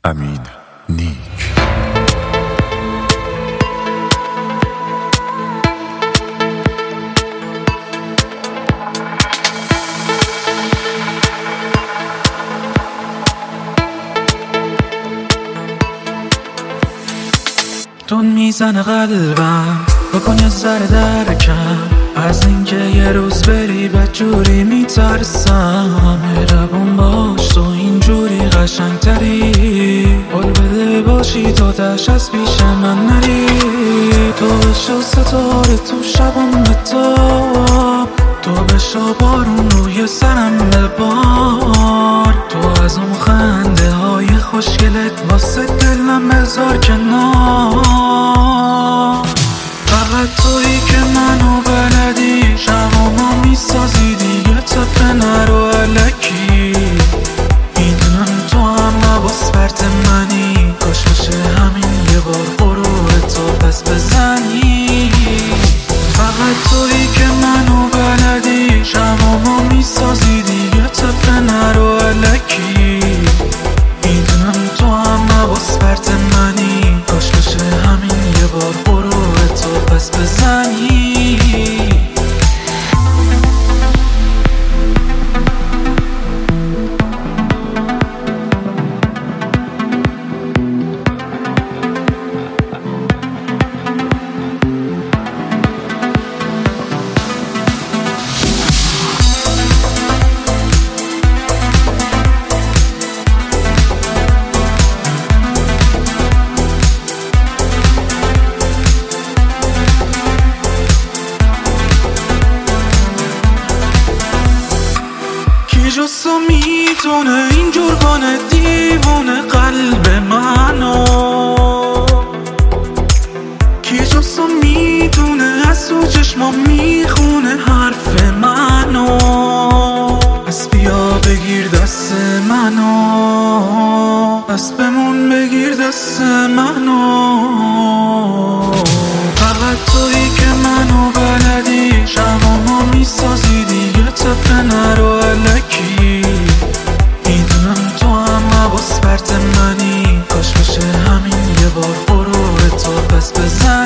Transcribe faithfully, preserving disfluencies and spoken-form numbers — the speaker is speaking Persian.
امین نیک. تون میزنه قلبم، بکن یه ذره درکم از اینکه یه روز بری بدجوری میترسم. مهربون باش تو اینجوری قشنگتری، قول بده باشی تو تش از پیش من نری. تو بشو ستاره تو شبم بتاب، تو بشو بارون روی سرم ببار. تو از اون خنده های خوشگلت واسه دلم بذار کنار. فقط تویی که منو بلدی، شبامو میسازی دیگه طفل نرو الکی. میدونم تو هم نباس پرت منی، کاش بشه همین یه بار غرور تو پس بزنی. فقط تویی که منو بلدی، شبامو میسازی دیگه طفل نرو الکی. میدونم تو هم نباس پرت منی، کاش بشه همین یه بار غرور تو پس بزنی. جز تو میتونه اینجور کنه دیوونه قلب منو؟ کی جز تو میتونه از تو چشما میخونه حرف منو؟ پس بیا بگیر دست منو، پس بمون بگیر دست منو. فقط تویی که منو بلدی، شبامو میسازی دیگه طفل نرو الکی. میدونم تو هم نباس پرت منی، کاش بشه همین یه بار غرور تو پس بزن.